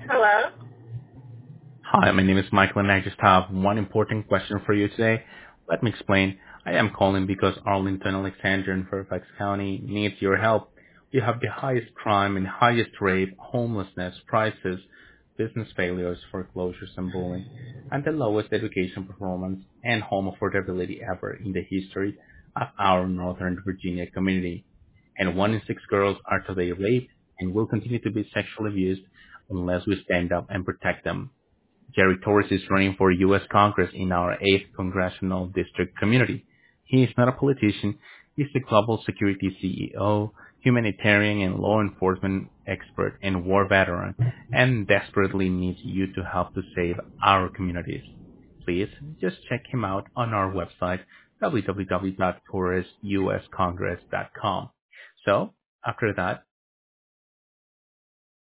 Hello? Hi, my name is Michael, and I just have one important question for you today. Let me explain. I am calling because Arlington, Alexandria, and Fairfax County needs your help. We have the highest crime and highest rape, homelessness, prices, business failures, foreclosures, and bullying, and the lowest education performance and home affordability ever in the history of our Northern Virginia community. And 1 in 6 girls are today raped and will continue to be sexually abused unless we stand up and protect them. Jerry Torres is running for U.S. Congress in our 8th Congressional District community. He is not a politician. He's a global security CEO, humanitarian and law enforcement expert, and war veteran, and desperately needs you to help to save our communities. Please just check him out on our website, www.torresuscongress.com. So, after that,